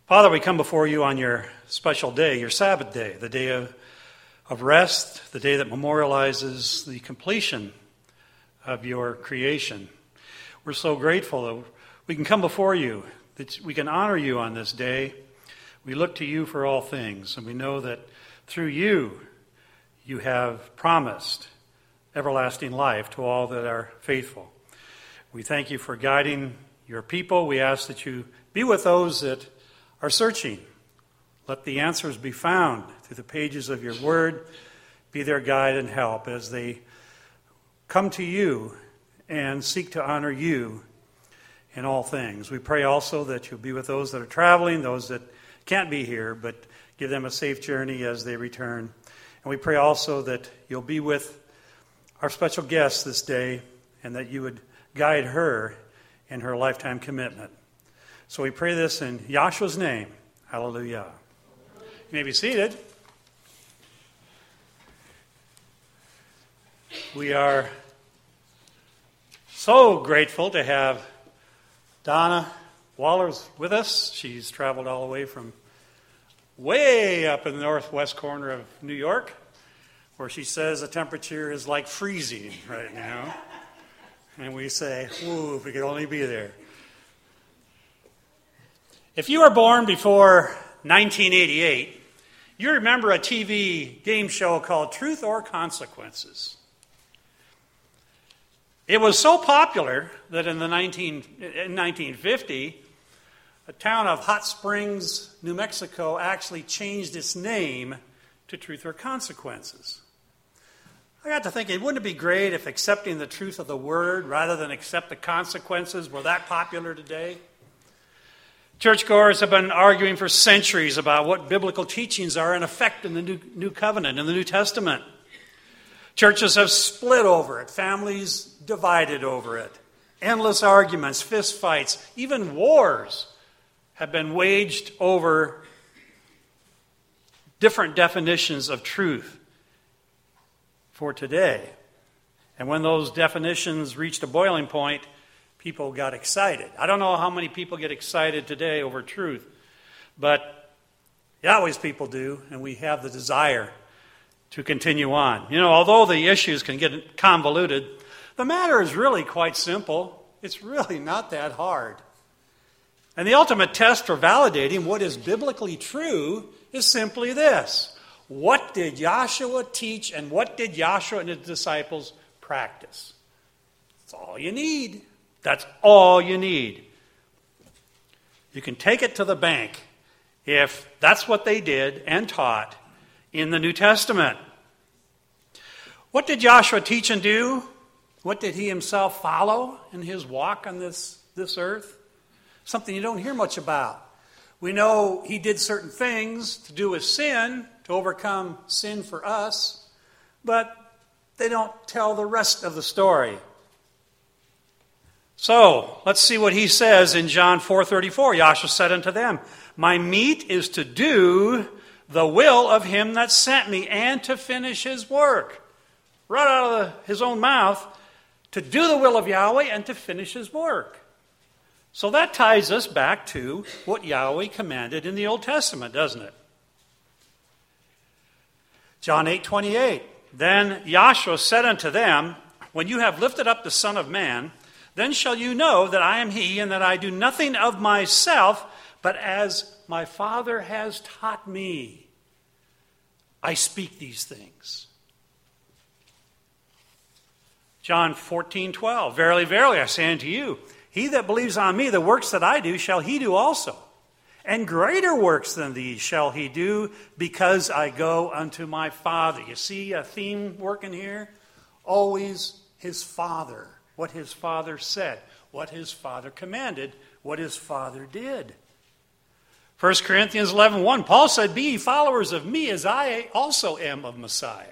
Father, we come before you on your special day, your Sabbath day, the day of rest, the day that memorializes the completion of your creation. We're so grateful that we can come before you, that we can honor you on this day. We look to you for all things, and we know that through you, you have promised everlasting life to all that are faithful. We thank you for guiding your people. We ask that you be with those that are searching. Let the answers be found through the pages of your word. Be their guide and help as they come to you and seek to honor you in all things. We pray also that you'll be with those that are traveling, those that can't be here, but give them a safe journey as they return. And we pray also that you'll be with our special guest this day and that you would guide her in her lifetime commitment. So we pray this in Yahshua's name. Hallelujah. You may be seated. We are so grateful to have Donna Wallers with us. She's traveled all the way from way up in the northwest corner of New York, where she says the temperature is like freezing right now. And we say, ooh, if we could only be there. If you were born before 1988, you remember a TV game show called Truth or Consequences. It was so popular that in 1950, a town of Hot Springs, New Mexico, actually changed its name to Truth or Consequences. I got to thinking, wouldn't it be great if accepting the truth of the word rather than accept the consequences were that popular today? Churchgoers have been arguing for centuries about what biblical teachings are in effect in the New Covenant, in the New Testament. Churches have split over it, families divided over it. Endless arguments, fist fights, even wars have been waged over different definitions of truth for today. And when those definitions reached a boiling point, people got excited. I don't know how many people get excited today over truth, but Yahweh's people do, and we have the desire to continue on. You know, although the issues can get convoluted, the matter is really quite simple. It's really not that hard. And the ultimate test for validating what is biblically true is simply this. What did Yahshua teach, and what did Yahshua and his disciples practice? That's all you need. That's all you need. You can take it to the bank if that's what they did and taught in the New Testament. What did Yahshua teach and do? What did he himself follow in his walk on this earth? Something you don't hear much about. We know he did certain things to do with sin, to overcome sin for us, but they don't tell the rest of the story. So, let's see what he says in John 4:34. Yahshua said unto them, my meat is to do the will of him that sent me and to finish his work. Right out of his own mouth, to do the will of Yahweh and to finish his work. So that ties us back to what Yahweh commanded in the Old Testament, doesn't it? John 8:28. Then Yahshua said unto them, when you have lifted up the Son of Man, then shall you know that I am he, and that I do nothing of myself, but as my Father has taught me, I speak these things. John 14:12. Verily, verily, I say unto you, he that believes on me, the works that I do, shall he do also. And greater works than these shall he do, because I go unto my Father. You see a theme working here? Always his Father. What his Father said. What his Father commanded. What his Father did. 1 Corinthians 11:1. Paul said, be ye followers of me, as I also am of Messiah.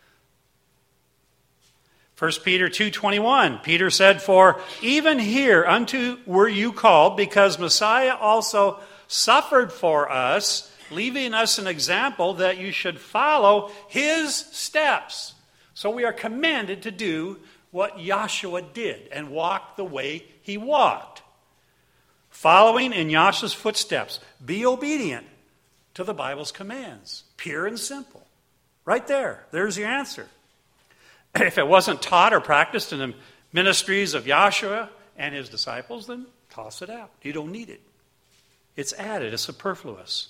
1 Peter 2:21, Peter said, for even here unto were you called, because Messiah also suffered for us, leaving us an example that you should follow his steps. So we are commanded to do what Yahshua did and walk the way he walked. Following in Yahshua's footsteps. Be obedient to the Bible's commands. Pure and simple. Right there. There's your answer. If it wasn't taught or practiced in the ministries of Yahshua and his disciples, then toss it out. You don't need it. It's added. It's superfluous.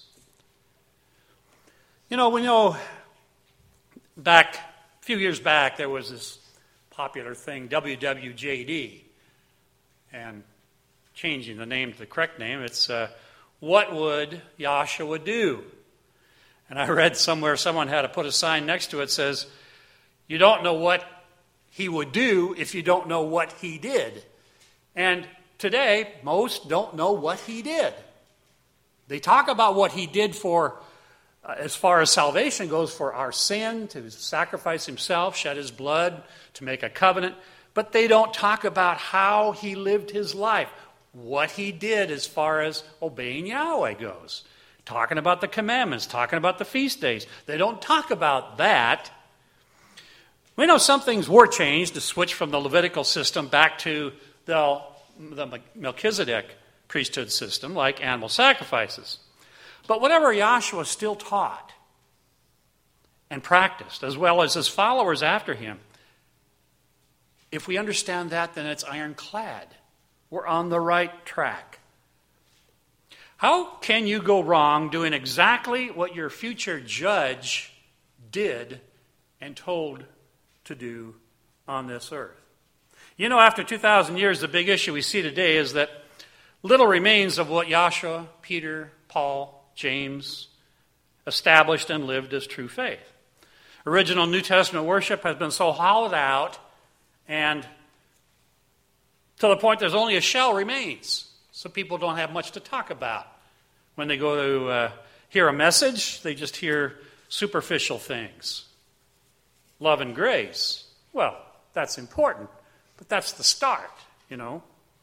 We know a few years back, there was this popular thing, WWJD. And changing the name to the correct name, it's what would Yahshua do? And I read somewhere someone had to put a sign next to it that says, you don't know what he would do if you don't know what he did. And today, most don't know what he did. They talk about what he did for, as far as salvation goes, for our sin, to sacrifice himself, shed his blood, to make a covenant. But they don't talk about how he lived his life, what he did as far as obeying Yahweh goes. Talking about the commandments, talking about the feast days. They don't talk about that. We know some things were changed to switch from the Levitical system back to the Melchizedek priesthood system, like animal sacrifices. But whatever Yahshua still taught and practiced, as well as his followers after him, if we understand that, then it's ironclad. We're on the right track. How can you go wrong doing exactly what your future judge did and told to do on this earth? After 2,000 years, the big issue we see today is that little remains of what Yahshua, Peter, Paul, James established and lived as true faith. Original New Testament worship has been so hollowed out and to the point there's only a shell remains. So people don't have much to talk about. When they go to hear a message, they just hear superficial things. Love and grace. Well, that's important, but that's the start, A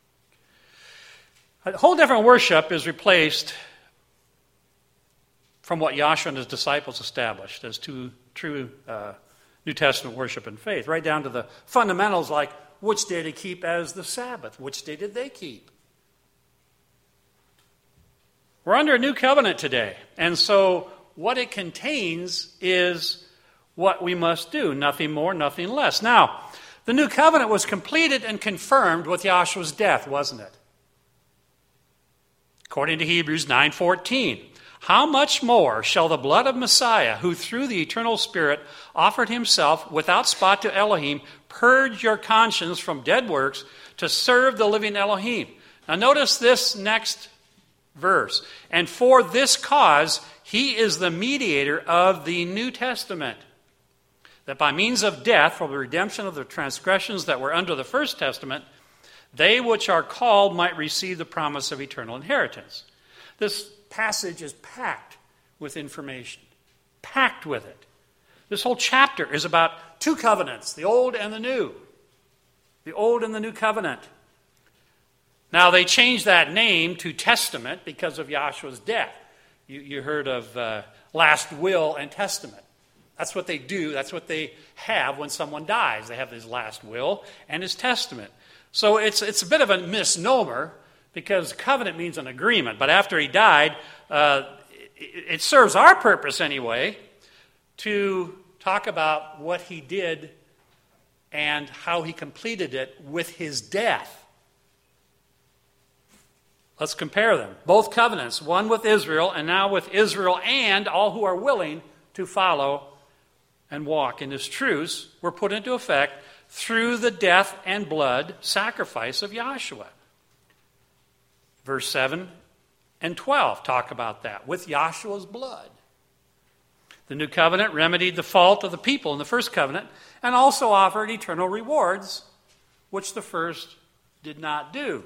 whole different worship is replaced from what Yahshua and his disciples established as true New Testament worship and faith, right down to the fundamentals like which day to keep as the Sabbath. Which day did they keep? We're under a new covenant today, and so what it contains is what we must do, nothing more, nothing less. Now, the new covenant was completed and confirmed with Yahshua's death, wasn't it? According to Hebrews 9:14. How much more shall the blood of Messiah, who through the eternal Spirit offered himself without spot to Elohim, purge your conscience from dead works to serve the living Elohim? Now notice this next verse. And for this cause, he is the mediator of the New Testament, that by means of death, for the redemption of the transgressions that were under the first testament, they which are called might receive the promise of eternal inheritance. This passage is packed with information, packed with it. This whole chapter is about two covenants, the old and the new. The old and the new covenant. Now, they changed that name to testament because of Yahshua's death. You heard of last will and testament. That's what they do. That's what they have when someone dies. They have his last will and his testament. So it's a bit of a misnomer because covenant means an agreement. But after he died, it serves our purpose anyway to talk about what he did and how he completed it with his death. Let's compare them. Both covenants, one with Israel and now with Israel and all who are willing to follow and walk in his truths, were put into effect through the death and blood sacrifice of Yahshua. Verse 7 and 12 talk about that, with Yahshua's blood. The new covenant remedied the fault of the people in the first covenant and also offered eternal rewards, which the first did not do.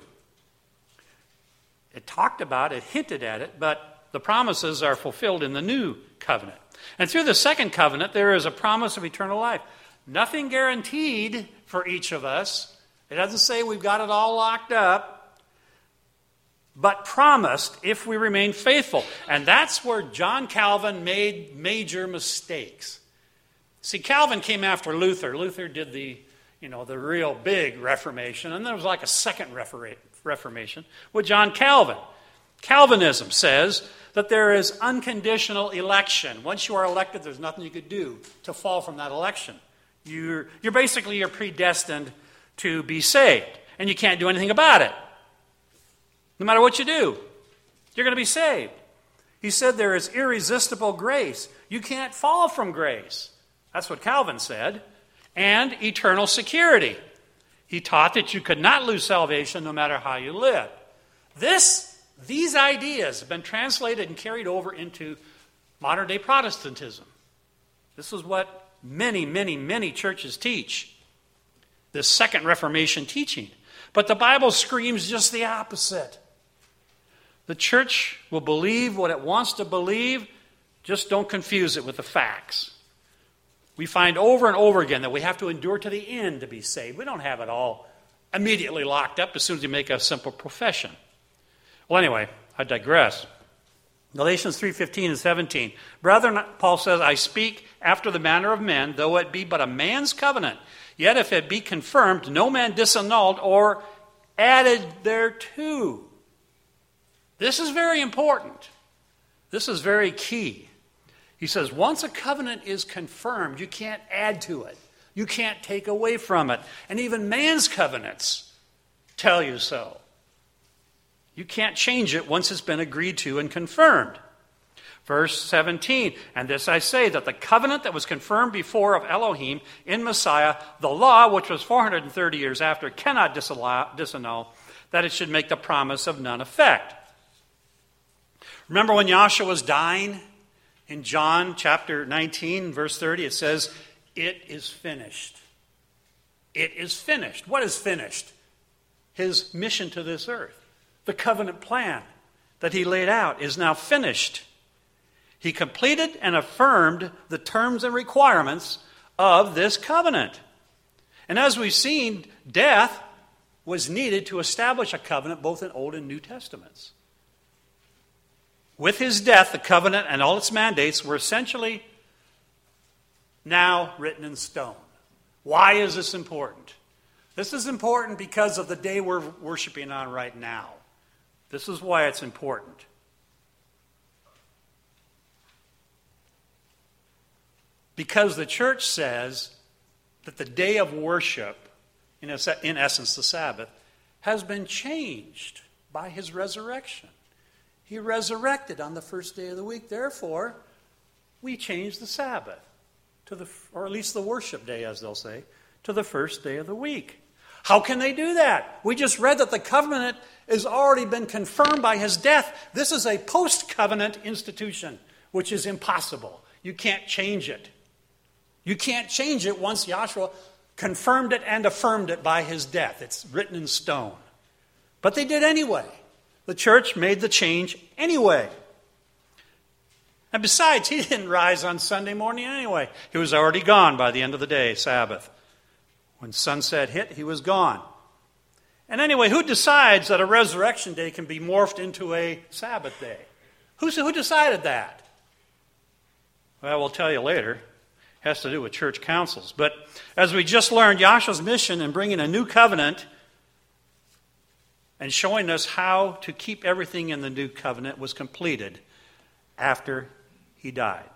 It talked about it, hinted at it, but the promises are fulfilled in the new covenant. And through the second covenant, there is a promise of eternal life. Nothing guaranteed for each of us. It doesn't say we've got it all locked up, but promised if we remain faithful. And that's where John Calvin made major mistakes. See, Calvin came after Luther. Luther did the real big Reformation, and there was like a second Reformation with John Calvin. Calvinism says that there is unconditional election. Once you are elected, there's nothing you could do to fall from that election. You're predestined to be saved, and you can't do anything about it. No matter what you do, you're going to be saved. He said there is irresistible grace. You can't fall from grace. That's what Calvin said. And eternal security. He taught that you could not lose salvation no matter how you live. These ideas have been translated and carried over into modern-day Protestantism. This is what many, many, many churches teach. This Second Reformation teaching. But the Bible screams just the opposite. The church will believe what it wants to believe, just don't confuse it with the facts. We find over and over again that we have to endure to the end to be saved. We don't have it all immediately locked up as soon as you make a simple profession. Well, anyway, I digress. Galatians 3:15 and 17. Brethren, Paul says, I speak after the manner of men, though it be but a man's covenant. Yet if it be confirmed, no man disannulled or added thereto. This is very important. This is very key. He says, once a covenant is confirmed, you can't add to it. You can't take away from it. And even man's covenants tell you so. You can't change it once it's been agreed to and confirmed. Verse 17, and this I say, that the covenant that was confirmed before of Elohim in Messiah, the law, which was 430 years after, cannot disannul, that it should make the promise of none effect. Remember when Yahshua was dying? In John chapter 19, verse 30, it says, it is finished. It is finished. What is finished? His mission to this earth. The covenant plan that he laid out is now finished. He completed and affirmed the terms and requirements of this covenant. And as we've seen, death was needed to establish a covenant both in Old and New Testaments. With his death, the covenant and all its mandates were essentially now written in stone. Why is this important? This is important because of the day we're worshiping on right now. This is why it's important. Because the church says that the day of worship, in essence the Sabbath, has been changed by his resurrection. He resurrected on the first day of the week. Therefore, we change the Sabbath, or at least the worship day, as they'll say, to the first day of the week. How can they do that? We just read that the covenant has already been confirmed by his death. This is a post-covenant institution, which is impossible. You can't change it. You can't change it once Yahshua confirmed it and affirmed it by his death. It's written in stone. But they did anyway. The church made the change anyway. And besides, he didn't rise on Sunday morning anyway. He was already gone by the end of the day, Sabbath. When sunset hit, he was gone. And anyway, who decides that a resurrection day can be morphed into a Sabbath day? Who decided that? Well, we'll tell you later. It has to do with church councils. But as we just learned, Yahshua's mission in bringing a new covenant and showing us how to keep everything in the new covenant was completed after he died.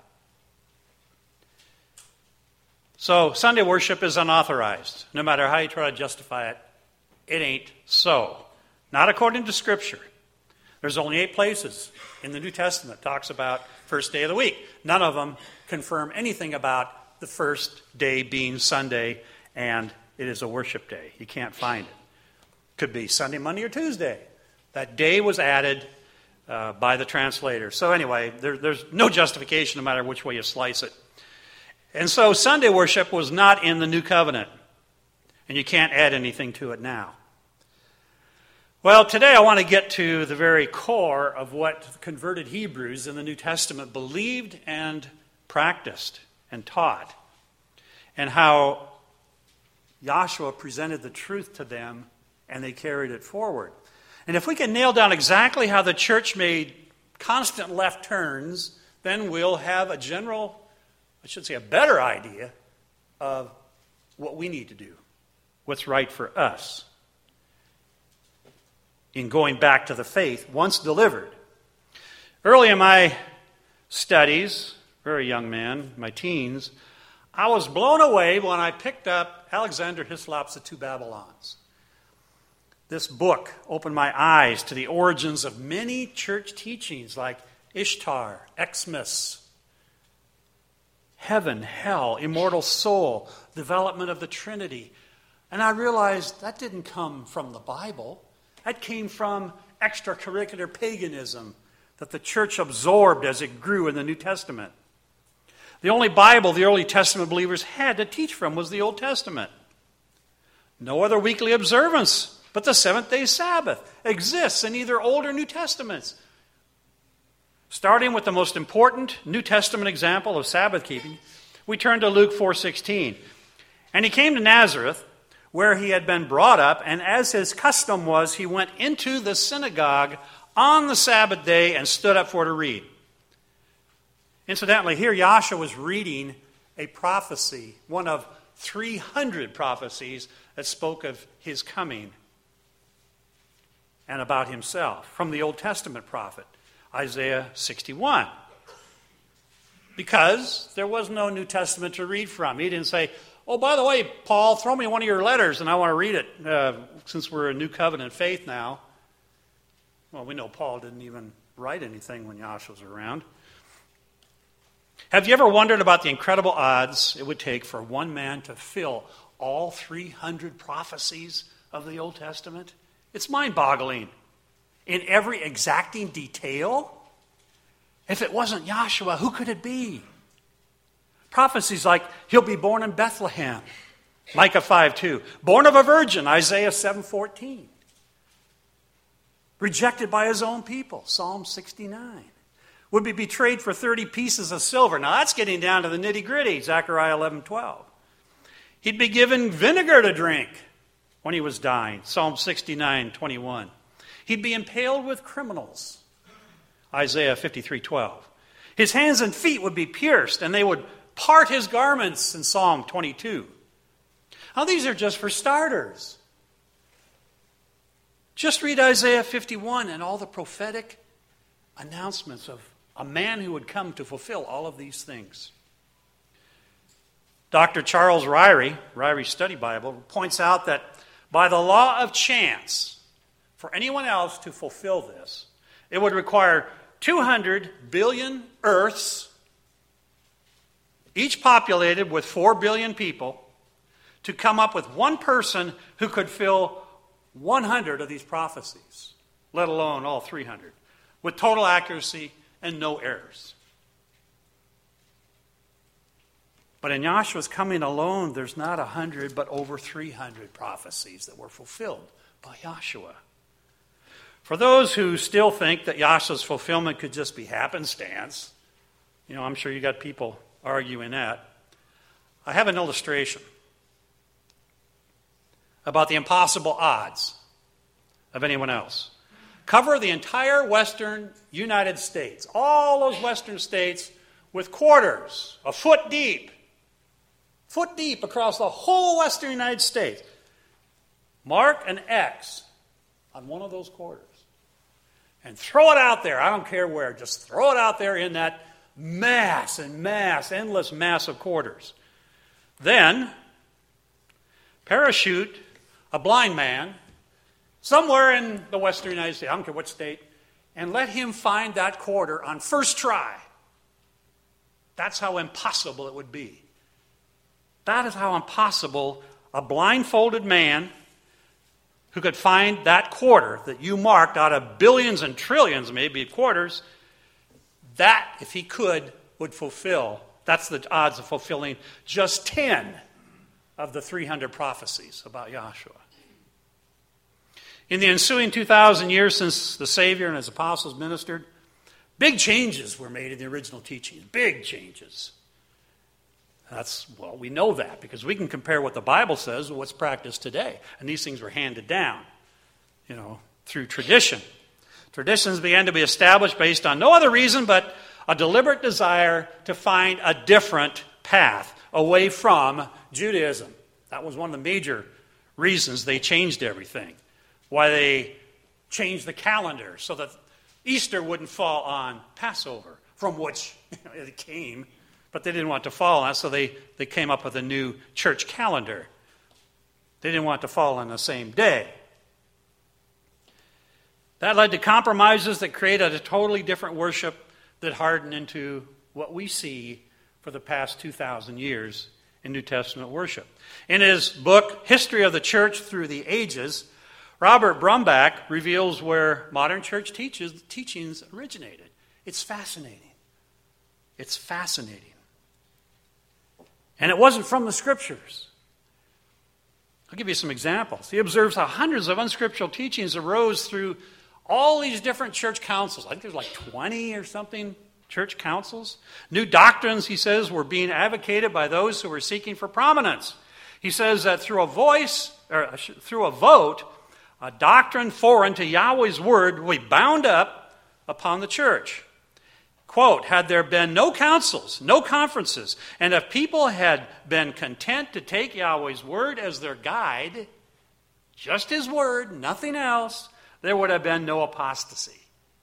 So Sunday worship is unauthorized. No matter how you try to justify it, it ain't so. Not according to Scripture. There's only 8 places in the New Testament that talks about first day of the week. None of them confirm anything about the first day being Sunday and it is a worship day. You can't find it. Could be Sunday, Monday, or Tuesday. That day was added by the translator. So anyway, there's no justification no matter which way you slice it. And so Sunday worship was not in the New Covenant. And you can't add anything to it now. Well, today I want to get to the very core of what converted Hebrews in the New Testament believed and practiced and taught. And how Yahshua presented the truth to them and they carried it forward. And if we can nail down exactly how the church made constant left turns, then we'll have a better idea of what we need to do, what's right for us. in going back to the faith once delivered. Early in my studies, very young man, my teens, I was blown away when I picked up Alexander Hislop's The Two Babylons. This book opened my eyes to the origins of many church teachings like Ishtar, Xmas, heaven, hell, immortal soul, development of the Trinity. And I realized that didn't come from the Bible. That came from extracurricular paganism that the church absorbed as it grew in the New Testament. The only Bible the early Testament believers had to teach from was the Old Testament. No other weekly observance but the seventh-day Sabbath exists in either Old or New Testaments. Starting with the most important New Testament example of Sabbath keeping, we turn to Luke 4:16. And he came to Nazareth, where he had been brought up, and as his custom was, he went into the synagogue on the Sabbath day and stood up for to read. Incidentally, here Yahshua was reading a prophecy, one of 300 prophecies that spoke of his coming and about himself from the Old Testament prophet, Isaiah 61. Because there was no New Testament to read from. He didn't say, oh, by the way, Paul, throw me one of your letters and I want to read it since we're a new covenant faith now. Well, we know Paul didn't even write anything when Yahshua was around. Have you ever wondered about the incredible odds it would take for one man to fill all 300 prophecies of the Old Testament? It's mind-boggling. In every exacting detail? If it wasn't Yahshua, who could it be? Prophecies like, he'll be born in Bethlehem, Micah 5:2. Born of a virgin, Isaiah 7:14. Rejected by his own people, Psalm 69. Would be betrayed for 30 pieces of silver. Now that's getting down to the nitty-gritty, Zechariah 11:12. He'd be given vinegar to drink when he was dying, Psalm 69:21. He'd be impaled with criminals, Isaiah 53:12. His hands and feet would be pierced, and they would part his garments in Psalm 22. Now these are just for starters. Just read Isaiah 51 and all the prophetic announcements of a man who would come to fulfill all of these things. Dr. Charles Ryrie's Study Bible, points out that by the law of chance, for anyone else to fulfill this, it would require 200 billion Earths, each populated with 4 billion people, to come up with one person who could fill 100 of these prophecies, let alone all 300, with total accuracy and no errors. But in Yahshua's coming alone, there's not 100, but over 300 prophecies that were fulfilled by Yahshua. For those who still think that Yahshua's fulfillment could just be happenstance, I'm sure you got people arguing that, I have an illustration about the impossible odds of anyone else. Cover the entire western United States, all those western states, with quarters, a foot deep across the whole western United States. Mark an X on one of those quarters and throw it out there. I don't care where. Just throw it out there in that endless mass of quarters. Then parachute a blind man somewhere in the western United States, I don't care what state, and let him find that quarter on first try. That's how impossible it would be. That is how impossible a blindfolded man who could find that quarter that you marked out of billions and trillions, maybe, quarters, that, if he could, would fulfill. That's the odds of fulfilling just 10 of the 300 prophecies about Yahshua. In the ensuing 2,000 years since the Savior and his apostles ministered, big changes were made in the original teachings. Big changes. We know that because we can compare what the Bible says with what's practiced today. And these things were handed down, through tradition. Traditions began to be established based on no other reason but a deliberate desire to find a different path away from Judaism. That was one of the major reasons they changed everything. Why they changed the calendar so that Easter wouldn't fall on Passover, from which it came, but they didn't want it to fall on, so they came up with a new church calendar. They didn't want it to fall on the same day. That led to compromises that created a totally different worship that hardened into what we see for the past 2,000 years in New Testament worship. In his book, History of the Church Through the Ages, Robert Brumback reveals where modern church teachings originated. It's fascinating. It's fascinating. And it wasn't from the Scriptures. I'll give you some examples. He observes how hundreds of unscriptural teachings arose through all these different church councils. I think there's like 20 or something church councils. New doctrines, he says, were being advocated by those who were seeking for prominence. He says that through a vote, a doctrine foreign to Yahweh's word will be bound up upon the church. Quote, had there been no councils, no conferences, and if people had been content to take Yahweh's word as their guide, just his word, nothing else, there would have been no apostasy.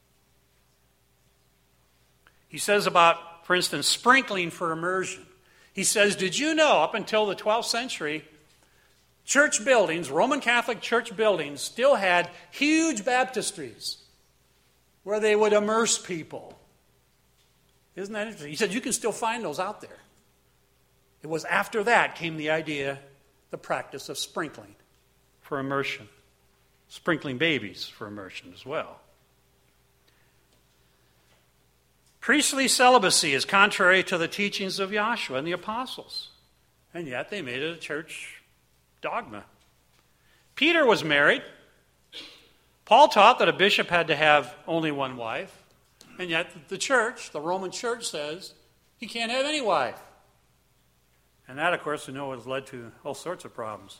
He says about, for instance, sprinkling for immersion. He says, did you know up until the 12th century, church buildings, Roman Catholic church buildings, still had huge baptistries where they would immerse people? Isn't that interesting? He said, you can still find those out there. It was after that came the idea, the practice of sprinkling for immersion. Sprinkling babies for immersion as well. Priestly celibacy is contrary to the teachings of Yahshua and the apostles. And yet they made it a church dogma. Peter was married. Paul taught that a bishop had to have only one wife. And yet the church, the Roman church, says he can't have any wife. And that, of course, we know has led to all sorts of problems.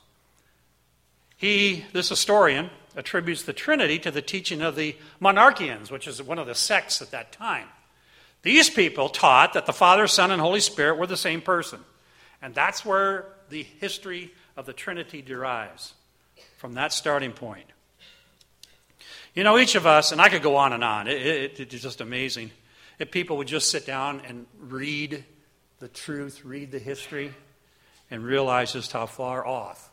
This historian, attributes the Trinity to the teaching of the Monarchians, which is one of the sects at that time. These people taught that the Father, Son, and Holy Spirit were the same person. And that's where the history of the Trinity derives, from that starting point. You know, each of us, and I could go on and on, it's just amazing. If people would just sit down and read the truth, read the history, and realize just how far off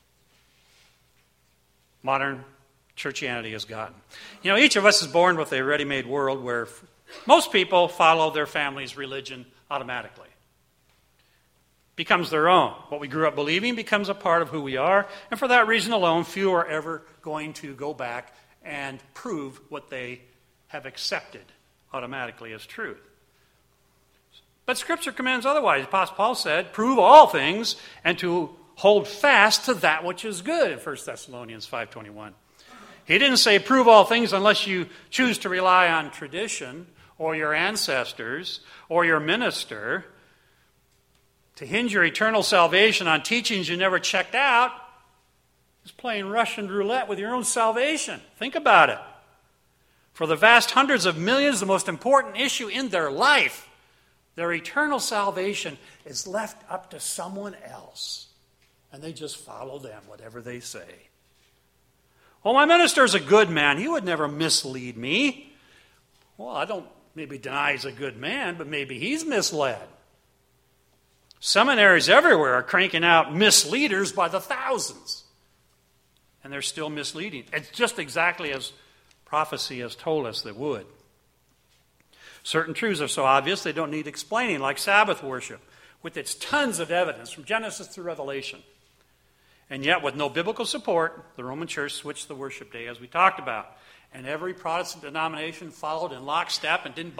modern churchianity has gotten. You know, each of us is born with a ready-made world where most people follow their family's religion automatically. Becomes their own. What we grew up believing becomes a part of who we are, and for that reason alone, few are ever going to go back and prove what they have accepted automatically as truth. But Scripture commands otherwise. Apostle Paul said, prove all things and to hold fast to that which is good in 1 Thessalonians 5:21. He didn't say prove all things unless you choose to rely on tradition or your ancestors or your minister. To hinge your eternal salvation on teachings you never checked out is playing Russian roulette with your own salvation. Think about it. For the vast hundreds of millions, the most important issue in their life, their eternal salvation, is left up to someone else. And they just follow them, whatever they say. Well, my minister's a good man. He would never mislead me. Well, I don't maybe deny he's a good man, but maybe he's misled. Seminaries everywhere are cranking out misleaders by the thousands. And they're still misleading. It's just exactly as prophecy has told us they would. Certain truths are so obvious they don't need explaining, like Sabbath worship, with its tons of evidence from Genesis through Revelation. And yet, with no biblical support, the Roman Church switched the worship day, as we talked about. And every Protestant denomination followed in lockstep and didn't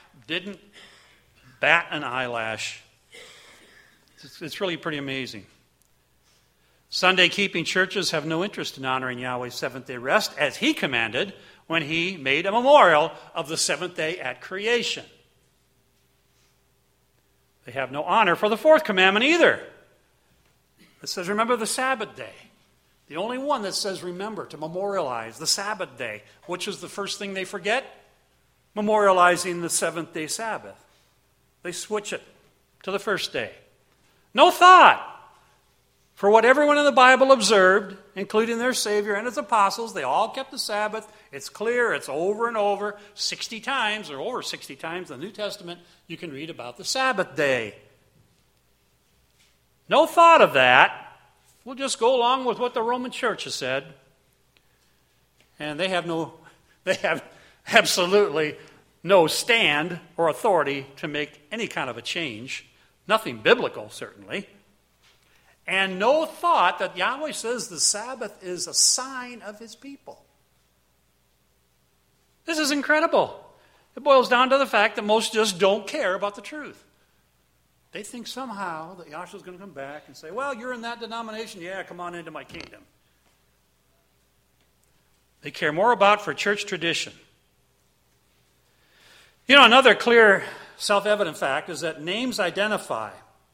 bat an eyelash. It's really pretty amazing. Sunday-keeping churches have no interest in honoring Yahweh's seventh-day rest, as he commanded when he made a memorial of the seventh day at creation. They have no honor for the fourth commandment either. It says, remember the Sabbath day. The only one that says remember, to memorialize the Sabbath day. Which is the first thing they forget? Memorializing the seventh-day Sabbath. They switch it to the first day. No thought. For what everyone in the Bible observed, including their Savior and his apostles, they all kept the Sabbath. It's clear, it's over and over, 60 times or over 60 times in the New Testament, you can read about the Sabbath day. No thought of that. We'll just go along with what the Roman Church has said. And they have absolutely no stand or authority to make any kind of a change. Nothing biblical, certainly. And no thought that Yahweh says the Sabbath is a sign of his people. This is incredible. It boils down to the fact that most just don't care about the truth. They think somehow that Yahshua is going to come back and say, well, you're in that denomination. Yeah, come on into my kingdom. They care more about for church tradition. You know, another clear, self-evident fact is that names identify.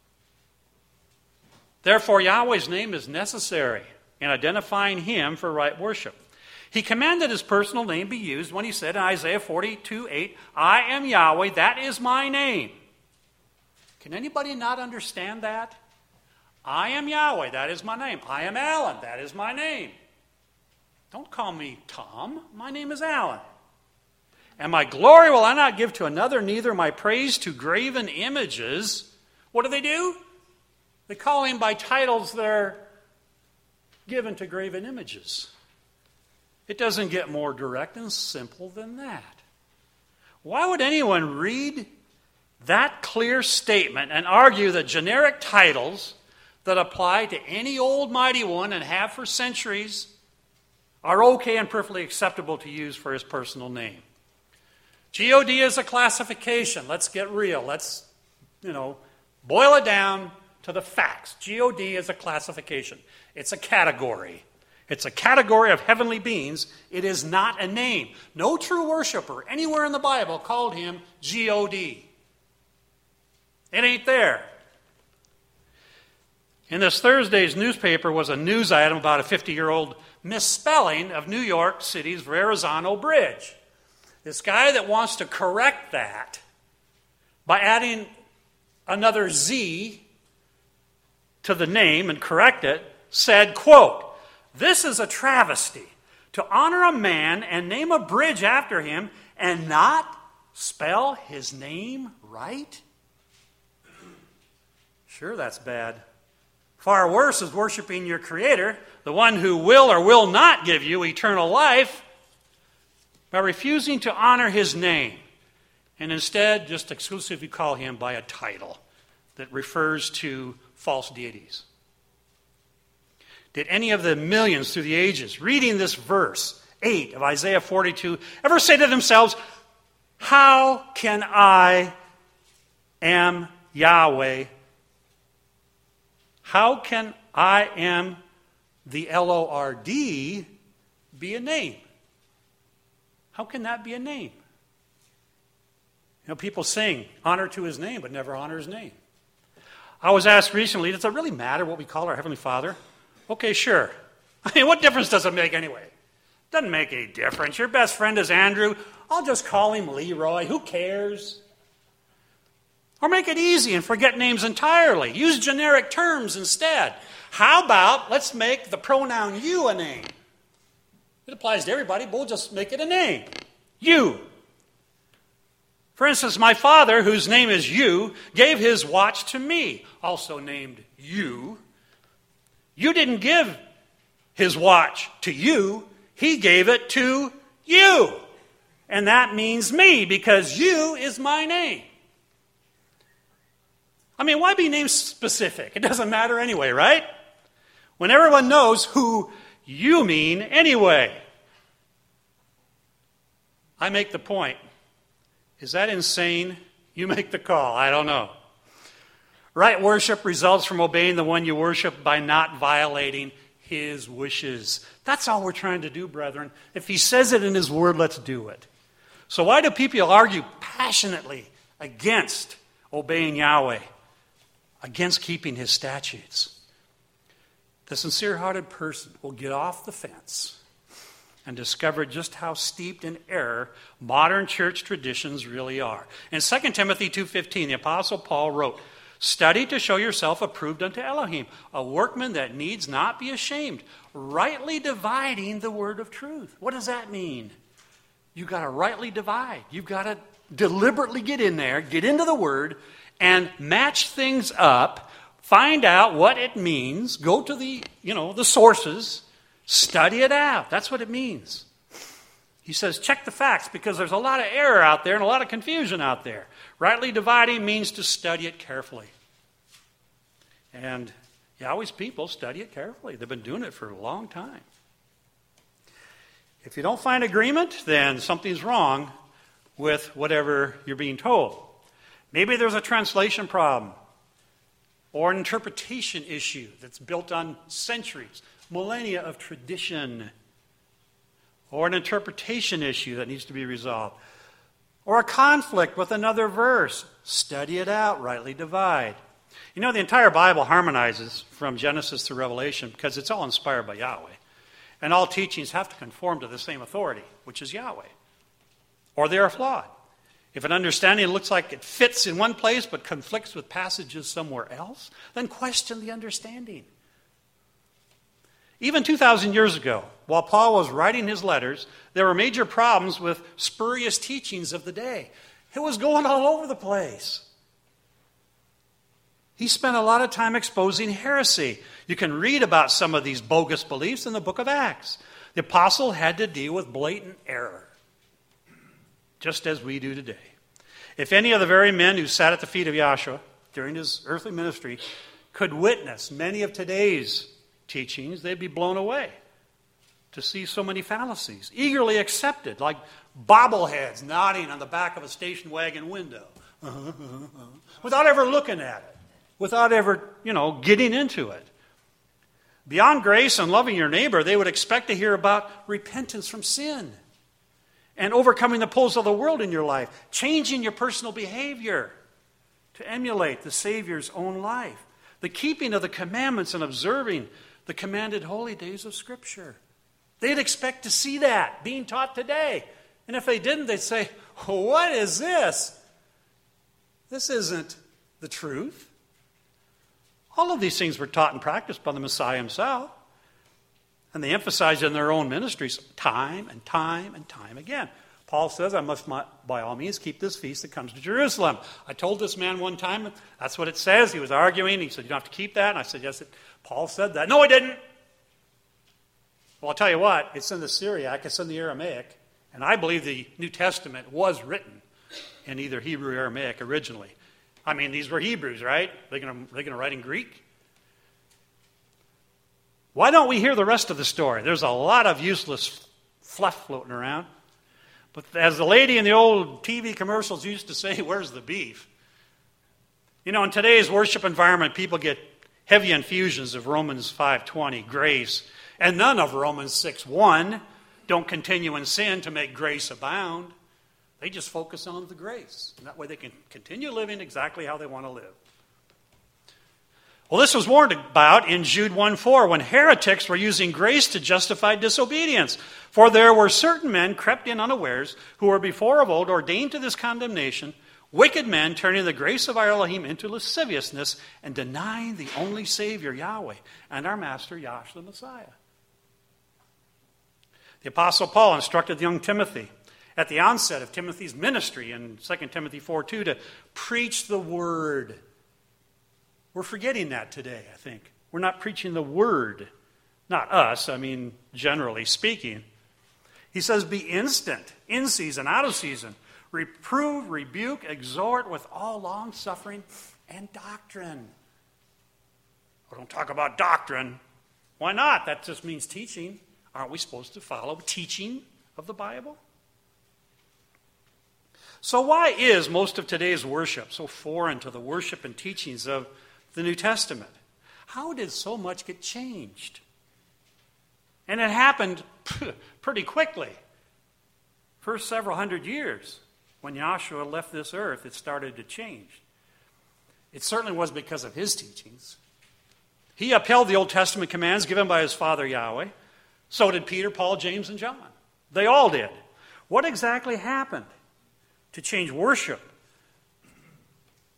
Therefore, Yahweh's name is necessary in identifying him for right worship. He commanded his personal name be used when he said in Isaiah 42:8, I am Yahweh, that is my name. Can anybody not understand that? I am Yahweh, that is my name. I am Alan, that is my name. Don't call me Tom, my name is Alan. And my glory will I not give to another, neither my praise to graven images. What do? They call him by titles that are given to graven images. It doesn't get more direct and simple than that. Why would anyone read that clear statement and argue that generic titles that apply to any old mighty one and have for centuries are okay and perfectly acceptable to use for his personal name? God is a classification. Let's get real. Let's, boil it down to the facts. God is a classification. It's a category. It's a category of heavenly beings. It is not a name. No true worshiper anywhere in the Bible called him God. It ain't there. In this Thursday's newspaper was a news item about a 50-year-old misspelling of New York City's Verrazano Bridge. This guy that wants to correct that by adding another Z to the name and correct it, said, quote, this is a travesty to honor a man and name a bridge after him and not spell his name right. Sure, that's bad. Far worse is worshiping your Creator, the one who will or will not give you eternal life, by refusing to honor his name and instead just exclusively call him by a title that refers to false deities. Did any of the millions through the ages reading this verse 8 of Isaiah 42 ever say to themselves, how can I am Yahweh? How can I am the Lord be a name? How can that be a name? People sing, honor to his name, but never honor his name. I was asked recently, does it really matter what we call our Heavenly Father? Okay, sure. What difference does it make anyway? Doesn't make any difference. Your best friend is Andrew. I'll just call him Leroy. Who cares? Or make it easy and forget names entirely. Use generic terms instead. How about let's make the pronoun you a name? It applies to everybody, but we'll just make it a name. You. For instance, my father, whose name is You, gave his watch to me, also named You. You didn't give his watch to you. He gave it to you. And that means me, because you is my name. Why be name specific? It doesn't matter anyway, right? When everyone knows who you mean anyway. I make the point. Is that insane? You make the call. I don't know. Right worship results from obeying the one you worship by not violating his wishes. That's all we're trying to do, brethren. If he says it in his word, let's do it. So why do people argue passionately against obeying Yahweh, against keeping his statutes? The sincere-hearted person will get off the fence and discover just how steeped in error modern church traditions really are. In 2 Timothy 2:15, the Apostle Paul wrote, Study to show yourself approved unto Elohim, a workman that needs not be ashamed, rightly dividing the word of truth. What does that mean? You've got to rightly divide. You've got to deliberately get in there, get into the word, and match things up, find out what it means, go to the sources, study it out. That's what it means. He says, check the facts, because there's a lot of error out there and a lot of confusion out there. Rightly dividing means to study it carefully. And Yahweh's people study it carefully. They've been doing it for a long time. If you don't find agreement, then something's wrong with whatever you're being told. Maybe there's a translation problem or an interpretation issue that's built on centuries, millennia of tradition, or an interpretation issue that needs to be resolved, or a conflict with another verse. Study it out, rightly divide. You know, the entire Bible harmonizes from Genesis to Revelation because it's all inspired by Yahweh. And all teachings have to conform to the same authority, which is Yahweh, or they are flawed. If an understanding looks like it fits in one place but conflicts with passages somewhere else, then question the understanding. Even 2,000 years ago, while Paul was writing his letters, there were major problems with spurious teachings of the day. It was going all over the place. He spent a lot of time exposing heresy. You can read about some of these bogus beliefs in the book of Acts. The apostle had to deal with blatant error, just as we do today. If any of the very men who sat at the feet of Yahshua during his earthly ministry could witness many of today's teachings, they'd be blown away to see so many fallacies eagerly accepted, like bobbleheads nodding on the back of a station wagon window without ever looking at it, without ever, getting into it. Beyond grace and loving your neighbor, they would expect to hear about repentance from sin and overcoming the pulls of the world in your life, changing your personal behavior to emulate the Savior's own life, the keeping of the commandments and observing the commanded holy days of Scripture. They'd expect to see that being taught today. And if they didn't, they'd say, what is this? This isn't the truth. All of these things were taught and practiced by the Messiah himself. And they emphasized in their own ministries time and time and time again. Paul says, I must by all means keep this feast that comes to Jerusalem. I told this man one time, that's what it says. He was arguing. He said, you don't have to keep that. And I said, yes, Paul said that. No, I didn't. Well, I'll tell you what. It's in the Syriac. It's in the Aramaic. And I believe the New Testament was written in either Hebrew or Aramaic originally. I mean, these were Hebrews, right? They're going to write in Greek? Why don't we hear the rest of the story? There's a lot of useless fluff floating around. But as the lady in the old TV commercials used to say, where's the beef? In today's worship environment, people get heavy infusions of Romans 5:20, grace, and none of Romans 6:1. Don't continue in sin to make grace abound. They just focus on the grace. And that way they can continue living exactly how they want to live. Well, this was warned about in Jude 1:4 when heretics were using grace to justify disobedience. For there were certain men crept in unawares who were before of old ordained to this condemnation, wicked men turning the grace of our Elohim into lasciviousness and denying the only Savior, Yahweh, and our Master, Yahshua the Messiah. The Apostle Paul instructed young Timothy at the onset of Timothy's ministry in 2 Timothy 4:2 to preach the word. We're forgetting that today, I think. We're not preaching the word. Not us, generally speaking. He says, be instant, in season, out of season. Reprove, rebuke, exhort with all long-suffering and doctrine. Well, don't talk about doctrine. Why not? That just means teaching. Aren't we supposed to follow teaching of the Bible? So why is most of today's worship so foreign to the worship and teachings of the New Testament? How did so much get changed? And it happened pretty quickly. First several hundred years, when Yahshua left this earth, it started to change. It certainly was because of his teachings. He upheld the Old Testament commands given by his father Yahweh. So did Peter, Paul, James, and John. They all did. What exactly happened to change worship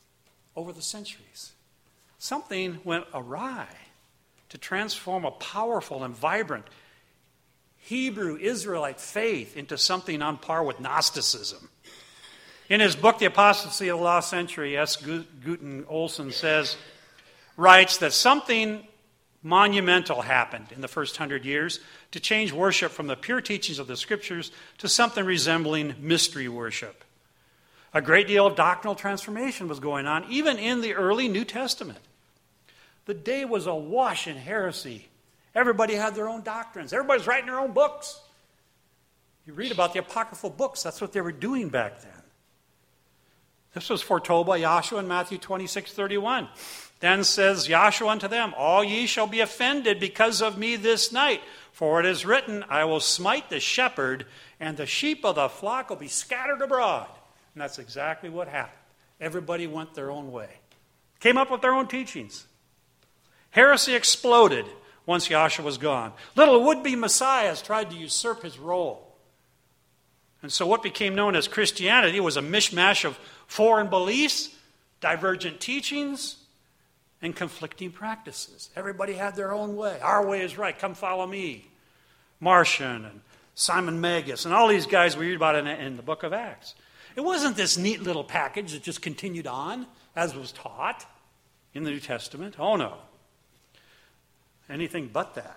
over the centuries. Something went awry to transform a powerful and vibrant Hebrew Israelite faith into something on par with Gnosticism. In his book, The Apostasy of the Lost Century, S. Guten Olson writes that something monumental happened in the first 100 years to change worship from the pure teachings of the Scriptures to something resembling mystery worship. A great deal of doctrinal transformation was going on, even in the early New Testament. The day was awash in heresy. Everybody had their own doctrines. Everybody's writing their own books. You read about the apocryphal books. That's what they were doing back then. This was foretold by Yahshua in Matthew 26:31. Then says Yahshua unto them, all ye shall be offended because of me this night. For it is written, I will smite the shepherd, and the sheep of the flock will be scattered abroad. And that's exactly what happened. Everybody went their own way. Came up with their own teachings. Heresy exploded once Yahshua was gone. Little would-be messiahs tried to usurp his role. And so what became known as Christianity was a mishmash of foreign beliefs, divergent teachings, and conflicting practices. Everybody had their own way. Our way is right. Come follow me. Marcion and Simon Magus and all these guys we read about in the book of Acts. It wasn't this neat little package that just continued on as was taught in the New Testament. Oh no. Anything but that.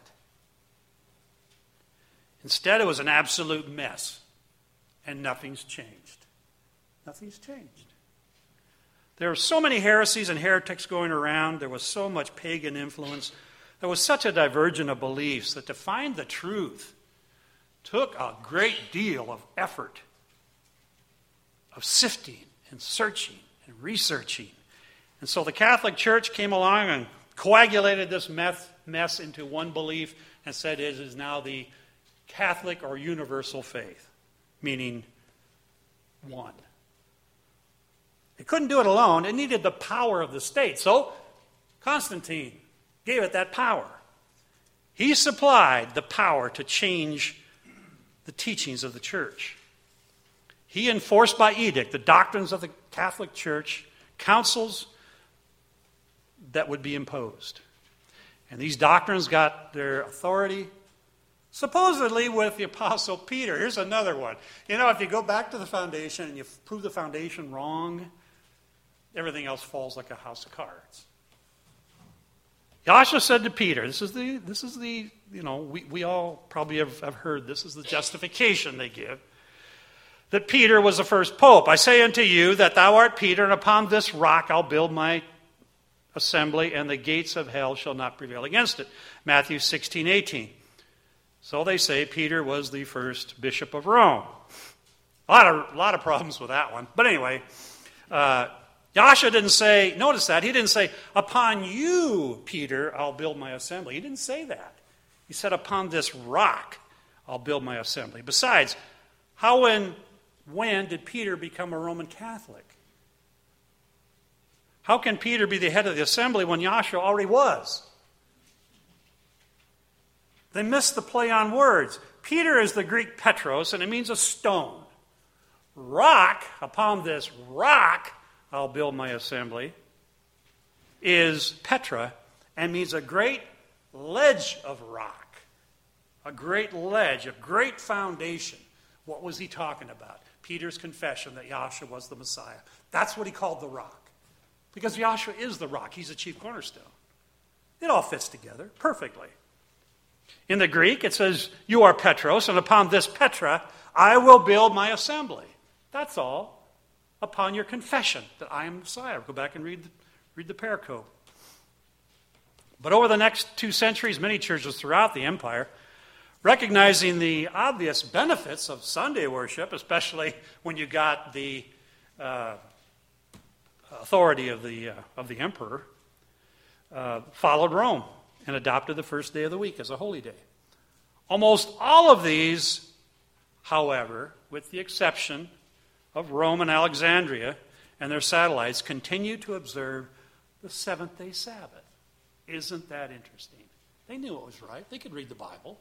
Instead, it was an absolute mess. And nothing's changed. Nothing's changed. There were so many heresies and heretics going around. There was so much pagan influence. There was such a divergence of beliefs that to find the truth took a great deal of effort, of sifting and searching and researching. And so the Catholic Church came along and coagulated this mess into one belief and said it is now the Catholic or universal faith, meaning one. It couldn't do it alone. It needed the power of the state. So Constantine gave it that power. He supplied the power to change the teachings of the church. He enforced by edict the doctrines of the Catholic Church, councils that would be imposed. And these doctrines got their authority supposedly with the Apostle Peter. Here's another one. You know, if you go back to the foundation and you prove the foundation wrong, everything else falls like a house of cards. Yahshua said to Peter, this is the we all probably have heard this is the justification they give, that Peter was the first pope. I say unto you that thou art Peter, and upon this rock I'll build my assembly, and the gates of hell shall not prevail against it. Matthew 16:18. So they say Peter was the first bishop of Rome. A lot of problems with that one. But anyway, Yahshua didn't say, notice that, he didn't say, upon you, Peter, I'll build my assembly. He didn't say that. He said, upon this rock, I'll build my assembly. Besides, how and when did Peter become a Roman Catholic? How can Peter be the head of the assembly when Yahshua already was? They missed the play on words. Peter is the Greek Petros, and it means a stone. Rock, upon this rock, I'll build my assembly, is Petra, and means a great ledge of rock. A great ledge, a great foundation. What was he talking about? Peter's confession that Yahshua was the Messiah. That's what he called the rock. Because Yahshua is the rock. He's the chief cornerstone. It all fits together perfectly. In the Greek, it says, you are Petros, and upon this Petra, I will build my assembly. That's all. Upon your confession that I am Messiah. Go back and read the pericope. But over the next 2 centuries, many churches throughout the empire, recognizing the obvious benefits of Sunday worship, especially when you got the authority of the emperor, followed Rome and adopted the first day of the week as a holy day. Almost all of these, however, with the exception of Rome and Alexandria and their satellites, continue to observe the seventh-day Sabbath. Isn't that interesting? They knew it was right. They could read the Bible.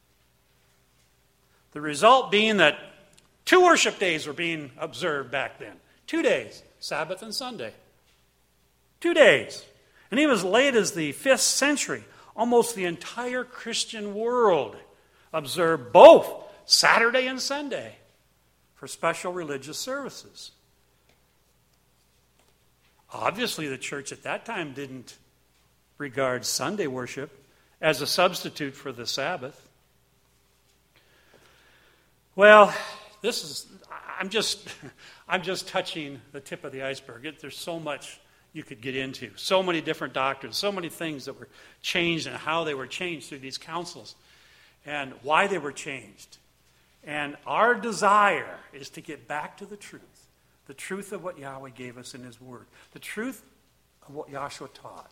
The result being that 2 worship days were being observed back then. 2 days, Sabbath and Sunday. 2 days. And even as late as the 5th century, almost the entire Christian world observed both Saturday and Sunday for special religious services. Obviously, the church at that time didn't regard Sunday worship as a substitute for the Sabbath. Well, I'm just touching the tip of the iceberg. There's so much you could get into. So many different doctrines, so many things that were changed and how they were changed through these councils and why they were changed. And our desire is to get back to the truth of what Yahweh gave us in His Word, the truth of what Yahshua taught.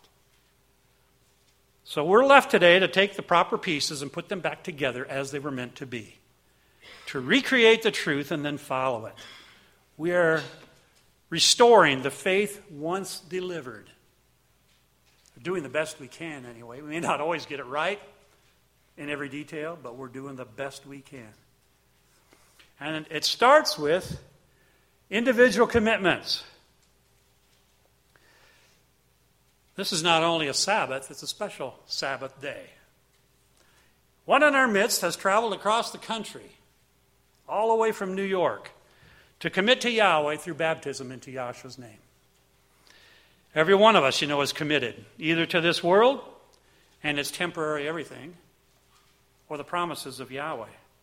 So we're left today to take the proper pieces and put them back together as they were meant to be, to recreate the truth and then follow it. We are restoring the faith once delivered. We're doing the best we can anyway. We may not always get it right in every detail, but we're doing the best we can. And it starts with individual commitments. This is not only a Sabbath, it's a special Sabbath day. One in our midst has traveled across the country, all the way from New York, to commit to Yahweh through baptism into Yahshua's name. Every one of us, is committed, either to this world and its temporary everything, or the promises of Yahweh.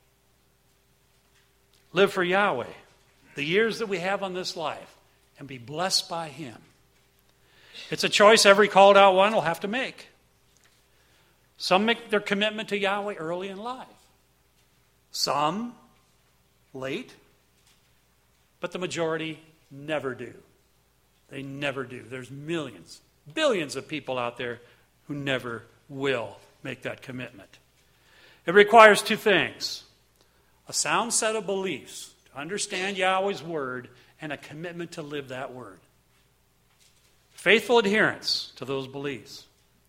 Live for Yahweh, the years that we have on this life, and be blessed by Him. It's a choice every called out one will have to make. Some make their commitment to Yahweh early in life. Some late. But the majority never do. They never do. There's millions, billions of people out there who never will make that commitment. It requires 2 things: a sound set of beliefs to understand Yahweh's Word and a commitment to live that Word. Faithful adherence to those beliefs.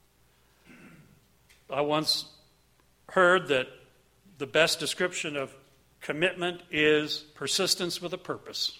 I once heard that the best description of commitment is persistence with a purpose.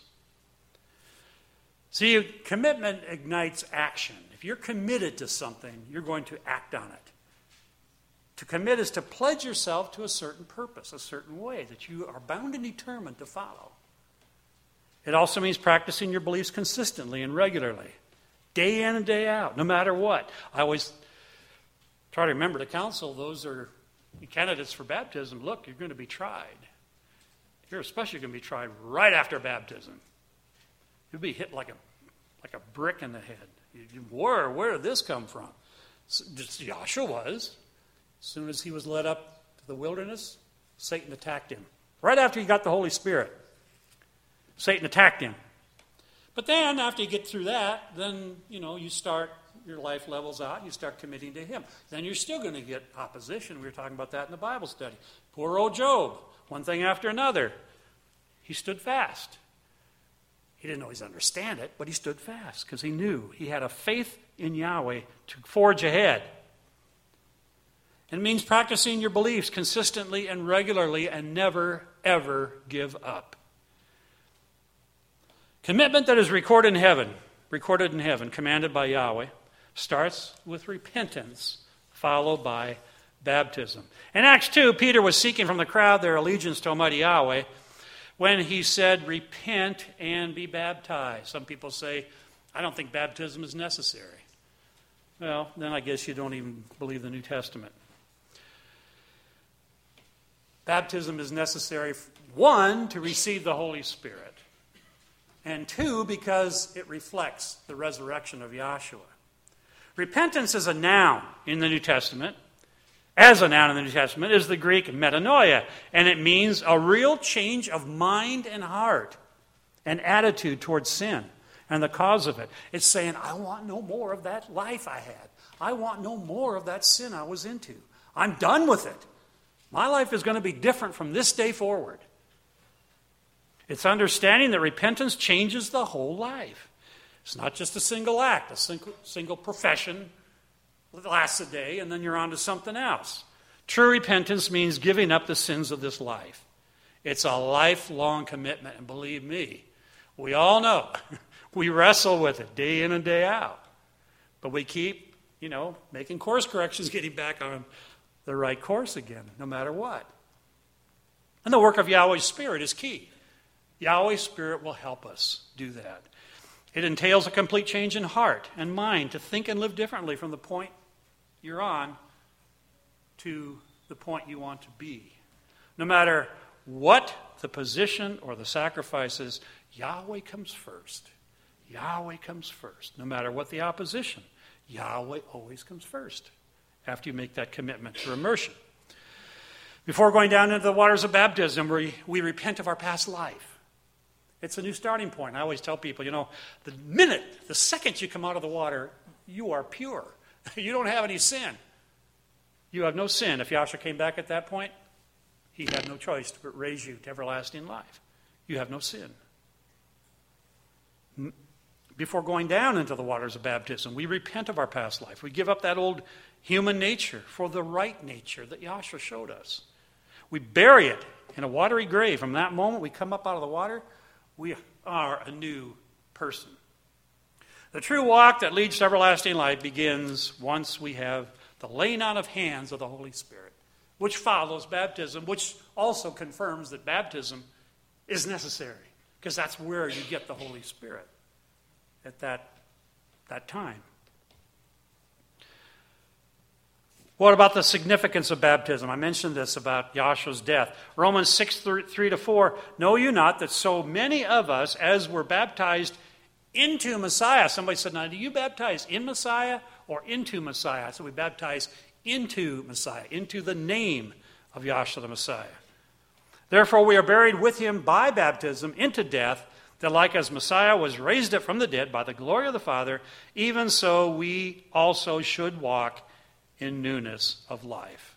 See, commitment ignites action. If you're committed to something, you're going to act on it. To commit is to pledge yourself to a certain purpose, a certain way that you are bound and determined to follow. It also means practicing your beliefs consistently and regularly, day in and day out, no matter what. I always try to remember to counsel those are candidates for baptism. Look, you're going to be tried. You're especially going to be tried right after baptism. You'll be hit like a brick in the head. Where did this come from? Yahshua was. As soon as he was led up to the wilderness, Satan attacked him. Right after he got the Holy Spirit, Satan attacked him. But then, after you get through that, then, you start, your life levels out, you start committing to Him. Then you're still going to get opposition. We were talking about that in the Bible study. Poor old Job, one thing after another. He stood fast. He didn't always understand it, but he stood fast because he knew he had a faith in Yahweh to forge ahead. It means practicing your beliefs consistently and regularly and never, ever give up. Commitment that is recorded in heaven, commanded by Yahweh, starts with repentance, followed by baptism. In Acts 2, Peter was seeking from the crowd their allegiance to Almighty Yahweh when he said, repent and be baptized. Some people say, I don't think baptism is necessary. Well, then I guess you don't even believe the New Testament. Baptism is necessary, 1, to receive the Holy Spirit, and 2, because it reflects the resurrection of Yahshua. Repentance is a noun in the New Testament. As a noun in the New Testament is the Greek metanoia, and it means a real change of mind and heart and attitude towards sin and the cause of it. It's saying, I want no more of that life I had. I want no more of that sin I was into. I'm done with it. My life is going to be different from this day forward. It's understanding that repentance changes the whole life. It's not just a single act, a single profession that lasts a day, and then you're on to something else. True repentance means giving up the sins of this life. It's a lifelong commitment, and believe me, we all know. We wrestle with it day in and day out. But we keep, making course corrections, getting back on the right course again, no matter what. And the work of Yahweh's Spirit is key. Yahweh's Spirit will help us do that. It entails a complete change in heart and mind to think and live differently from the point you're on to the point you want to be. No matter what the position or the sacrifices, Yahweh comes first. Yahweh comes first. No matter what the opposition, Yahweh always comes first after you make that commitment to immersion. Before going down into the waters of baptism, we repent of our past life. It's a new starting point. I always tell people, the second you come out of the water, you are pure. You don't have any sin. You have no sin. If Yahshua came back at that point, he had no choice to raise you to everlasting life. You have no sin. Before going down into the waters of baptism, we repent of our past life. We give up that old human nature for the right nature that Yahshua showed us. We bury it in a watery grave. From that moment we come up out of the water, we are a new person. The true walk that leads to everlasting life begins once we have the laying on of hands of the Holy Spirit, which follows baptism, which also confirms that baptism is necessary, because that's where you get the Holy Spirit at that time. What about the significance of baptism? I mentioned this about Yahshua's death. Romans 6:3-4, know you not that so many of us as were baptized into Messiah. Somebody said, now do you baptize in Messiah or into Messiah? So we baptize into Messiah, into the name of Yahshua the Messiah. Therefore we are buried with him by baptism into death, that like as Messiah was raised up from the dead by the glory of the Father, even so we also should walk in newness of life.